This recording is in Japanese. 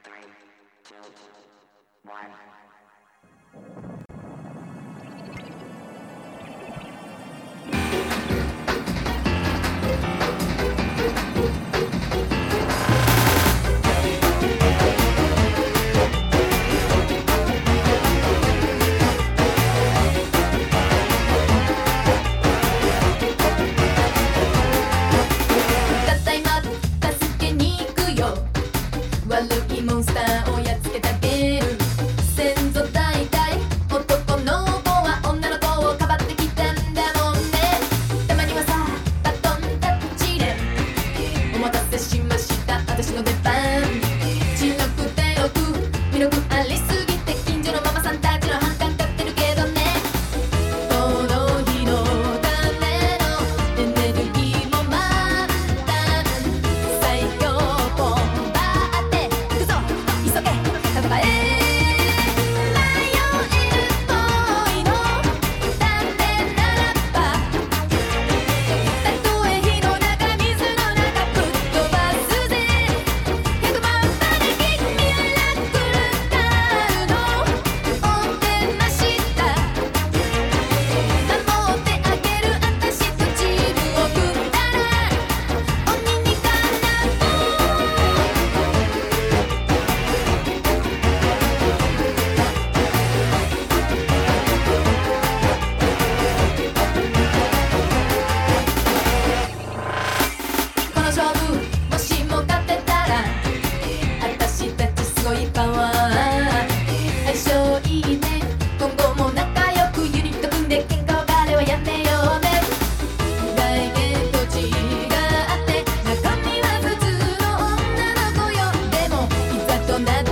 three, two, one. 悪いモンスターをやっつけてあげる。先祖代々男の子は女の子をかばってきたんだもんね。たまにはさバトンタッチでお待たせしました私の出番。ちなくてよく魅力ありすぎて近所のママさんたちの反感買ってるけどね。この日のためのエネルギーも満タン。最強ボンバーって行くぞ急げ戦え。迷えるっぽいのだってならばたとえ火の中水の中ぶっ飛ばすぜ。100万馬力ミラクルカード追ってました。守ってあげる私とチームを組んだら鬼にかなう。この勝負もしも勝てたら私たちすごいパワー。相性いいね。今後も仲良くユニット組んで喧嘩別れはやめようね。外見と違って中身は普通の女の子よ。でもいざとなっ